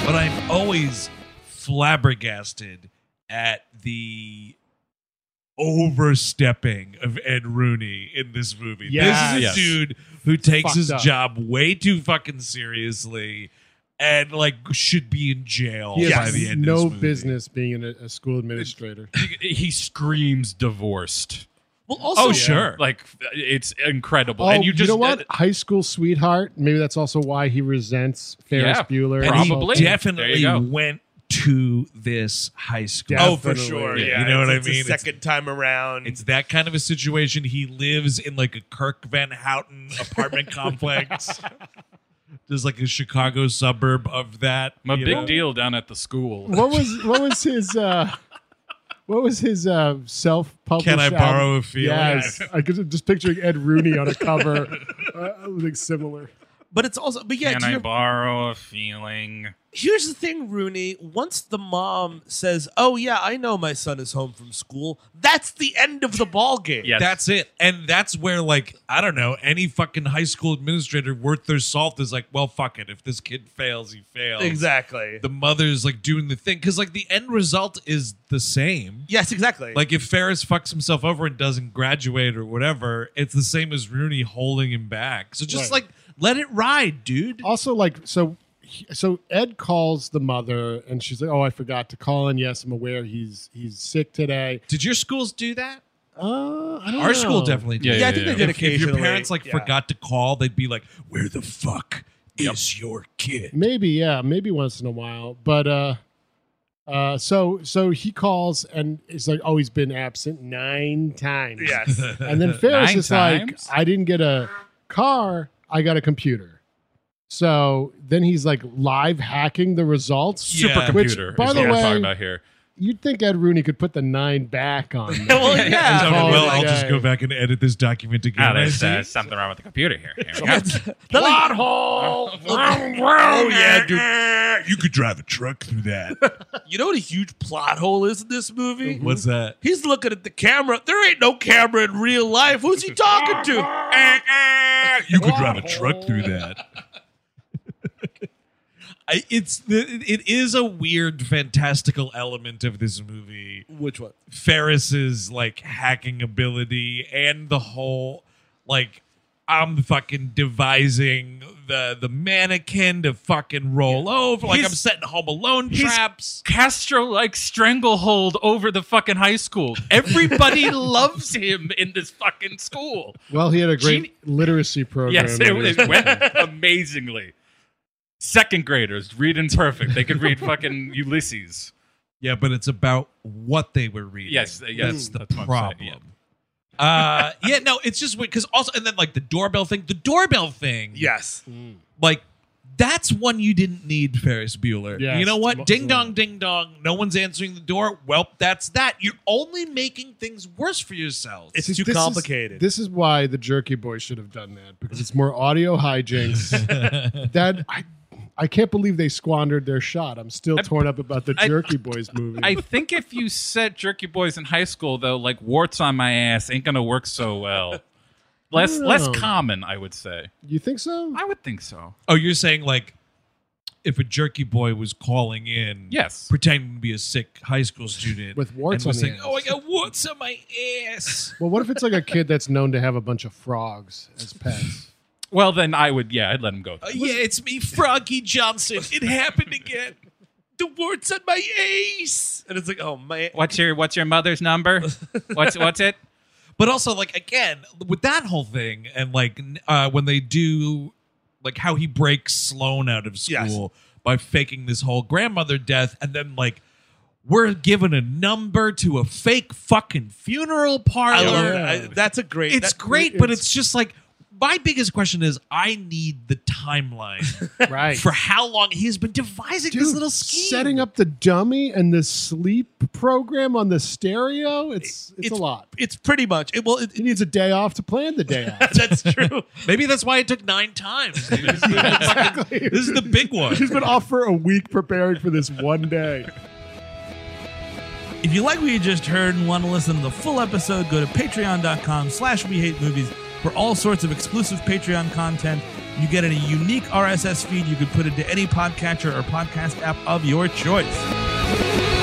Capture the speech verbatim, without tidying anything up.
but I'm always flabbergasted at the overstepping of Ed Rooney in this movie. Yes. This is a Yes. dude who takes Fucked his up. job way too fucking seriously and like should be in jail He by has the end no of this movie. business being in a, a school administrator. He, he screams divorced. Well, also, Oh, sure. Like, it's incredible. Oh, and you just know what? uh, High school sweetheart. Maybe that's also why he resents Ferris Yeah, Bueller. And Probably. he There definitely you go. went to this high school. Yeah. Oh, for Definitely. sure. Yeah, Yeah, you know it's, what I it's mean? A It's- second time around. It's that kind of a situation. He lives in like a Kirk Van Houten apartment complex. There's like a Chicago suburb of that. I'm a you big know? deal down at the school. What was what was his uh, what was his uh, self-published? Can I album? borrow a feeling? Yes, I could just picturing Ed Rooney on a cover. uh, like similar. but it's also, but yeah, Can to I your- borrow a feeling? here's the thing, Rooney. Once the mom says, "Oh yeah, I know my son is home from school," that's the end of the ball game. Yes. That's it. And that's where, like, I don't know, any fucking high school administrator worth their salt is like, well, fuck it. If this kid fails, he fails. exactly. The mother's like doing the thing. Because, like, the end result is the same. yes, exactly. Like, if Ferris fucks himself over and doesn't graduate or whatever, it's the same as Rooney holding him back. So just, Right. like, let it ride, dude. Also, like so. So Ed calls the mother, and she's like, "Oh, I forgot to call in. Yes, I'm aware he's he's sick today." Did your schools do that? Uh, I don't Our know. school definitely did. Yeah, yeah, I think yeah, they did If, if your occasionally. parents like Yeah. forgot to call, they'd be like, "Where the fuck is your kid?" Maybe, yeah, maybe once in a while. But uh uh so so he calls and it's like, oh, he's been absent nine times. Yes. And then Ferris Nine is like, times? I didn't get a car, I got a computer. So then he's like live hacking the results. Yeah. Supercomputer Which, by is the what we're way, talking about here. You'd think Ed Rooney could put the nine back on. there. well, yeah. So, Oh, well, my I'll just God. go back and edit this document again. Oh, there's I uh, see. something wrong with the computer here. Here we go. Plot hole. oh yeah, dude. You could drive a truck through that. You know what a huge plot hole is in this movie? What's that? He's looking at the camera. There ain't no camera in real life. Who's he talking to? You could drive a truck through that. I, it's the, it is a weird, fantastical element of this movie. Which one? Ferris's like hacking ability and the whole like I'm fucking devising the the mannequin to fucking roll over. Like He's- I'm setting Home Alone he's- traps. Castro like stranglehold over the fucking high school. Everybody loves him in this fucking school. Well, he had a great Geni- literacy program. Yes, it, it went amazingly. Second graders reading perfect. They could read fucking Ulysses. Yeah, but it's about what they were reading. Yes, uh, yes, that's the that's what I'm problem. saying, uh, yeah, no, it's just weird because also, and then like the doorbell thing, the doorbell thing. Yes. like that's one you didn't need, Ferris Bueller. Yes, you know what? it's- Ding dong, ding dong. No one's answering the door. Well, that's that. You're only making things worse for yourselves. It's See, too this is- complicated. This is why the Jerky Boys should have done that, because it's more audio hijinks. that I, I can't believe they squandered their shot. I'm still I- torn up about the I- Jerky Boys movie. I think if you set Jerky Boys in high school, though, like warts on my ass ain't gonna work so well. Less don't less know. common, I would say. you think so? I would think so. oh, you're saying like if a jerky boy was calling in, Yes. pretending to be a sick high school student With warts and was on the saying, ass. "Oh, I got warts on my ass." Well, what if it's like a kid that's known to have a bunch of frogs as pets? Well, then I would, yeah, I'd let him go. Uh, yeah, it's me, Froggy Johnson. It happened again. The warts on my ace. And it's like, oh man. What's your What's your mother's number? What's What's it? But also, like, again, with that whole thing, and like n- uh, when they do, like, how he breaks Sloane out of school by faking this whole grandmother death, and then, like, we're given a number to a fake fucking funeral I parlor. love it. I, that's a great. It's that- great, but it's- it's just like, my biggest question is, I need the timeline Right. for how long he's been devising Dude, this little scheme. setting up the dummy and the sleep program on the stereo. It's it's, a lot. It's pretty much. It, well, it, He needs a day off to plan the day off. that's true. Maybe that's why it took nine times. This is the, Exactly. this is the big one. He's been off for a week preparing for this one day. If you like what you just heard and want to listen to the full episode, go to patreon.com slash we hate movies for all sorts of exclusive Patreon content, You get a unique R S S feed you can put into any podcatcher or podcast app of your choice.